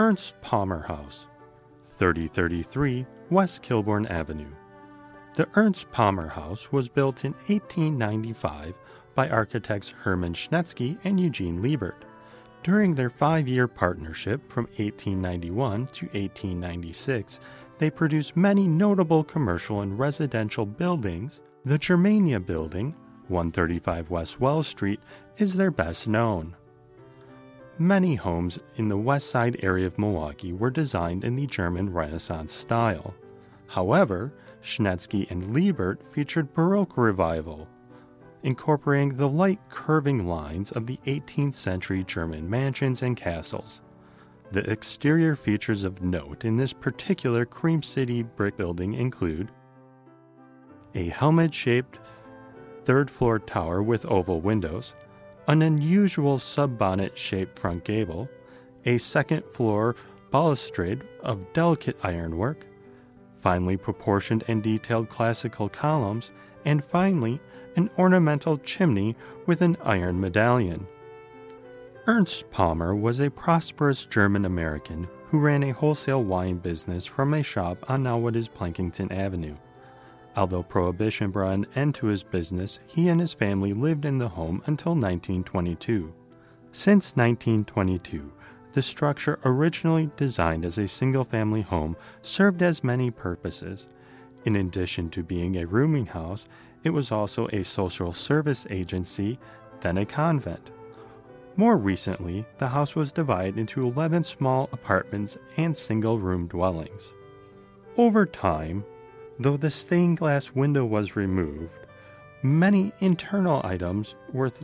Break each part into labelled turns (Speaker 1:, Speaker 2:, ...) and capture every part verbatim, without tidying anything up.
Speaker 1: Ernst Palmer House, thirty thirty-three West Kilbourne Avenue. The Ernst Palmer House was built in eighteen ninety-five by architects Hermann Schnetzky and Eugene Liebert. During their five-year partnership from eighteen ninety-one to eighteen ninety-six, they produced many notable commercial and residential buildings. The Germania Building, one thirty-five West Wells Street, is their best known. Many homes in the West Side area of Milwaukee were designed in the German Renaissance style. However, Schnetzky and Liebert featured Baroque revival, incorporating the light curving lines of the eighteenth century German mansions and castles. The exterior features of note in this particular Cream City brick building include a helmet-shaped third-floor tower with oval windows, an unusual sub-bonnet-shaped front gable, a second-floor balustrade of delicate ironwork, finely proportioned and detailed classical columns, and finally, an ornamental chimney with an iron medallion. Ernst Palmer was a prosperous German-American who ran a wholesale wine business from a shop on now what is Plankinton Avenue. Although Prohibition brought an end to his business, he and his family lived in the home until nineteen twenty-two. Since nineteen twenty-two, the structure, originally designed as a single-family home, served as many purposes. In addition to being a rooming house, it was also a social service agency, then a convent. More recently, the house was divided into eleven small apartments and single-room dwellings. Over time, though the stained glass window was removed, many internal items were th-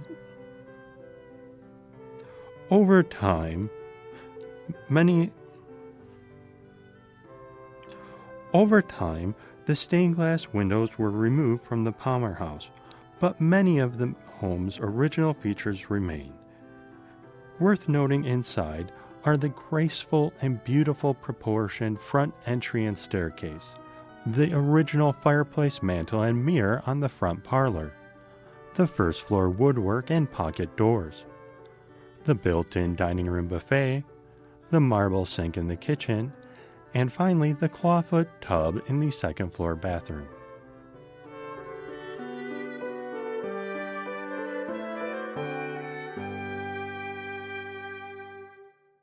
Speaker 1: over time, many over time, the stained glass windows were removed from the Palmer House, but many of the home's original features remain. Worth noting inside are the graceful and beautiful proportioned front entry and staircase, the original fireplace mantel and mirror on the front parlor, the first floor woodwork and pocket doors, the built-in dining room buffet, the marble sink in the kitchen, and finally the clawfoot tub in the second floor bathroom.